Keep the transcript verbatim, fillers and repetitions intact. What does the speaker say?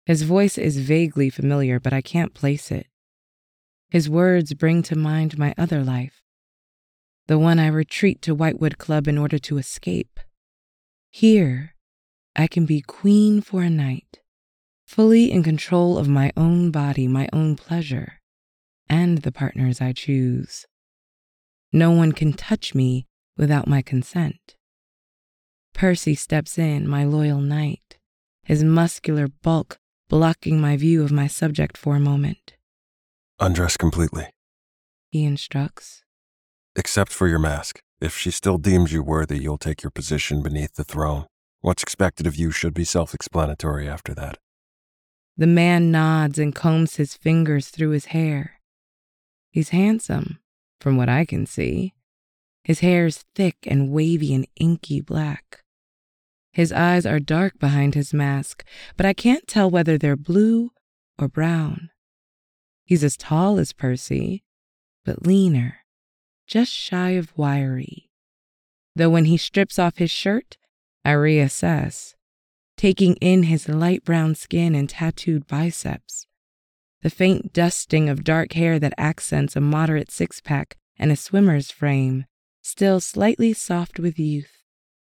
His voice is vaguely familiar, but I can't place it. His words bring to mind my other life, the one I retreat to Whitewood Club in order to escape. Here, I can be queen for a night, fully in control of my own body, my own pleasure, and the partners I choose. No one can touch me without my consent. Percy steps in, my loyal knight, his muscular bulk blocking my view of my subject for a moment. Undress completely, He instructs. except for your mask. If she still deems you worthy, you'll take your position beneath the throne. What's expected of you should be self-explanatory after that. The man nods and combs his fingers through his hair. He's handsome, from what I can see. His hair is thick and wavy and inky black. His eyes are dark behind his mask, but I can't tell whether they're blue or brown. He's as tall as Percy, but leaner, just shy of wiry. Though when he strips off his shirt, I reassess, taking in his light brown skin and tattooed biceps, the faint dusting of dark hair that accents a moderate six-pack and a swimmer's frame, still slightly soft with youth.